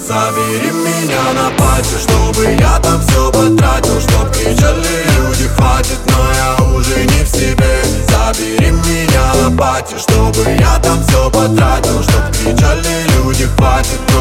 Забери меня на пати, чтобы я там все потратил, чтоб кричали люди, хватит, но я уже не в себе. Забери меня на пати, чтобы я там все потратил, чтоб кричали люди, хватит.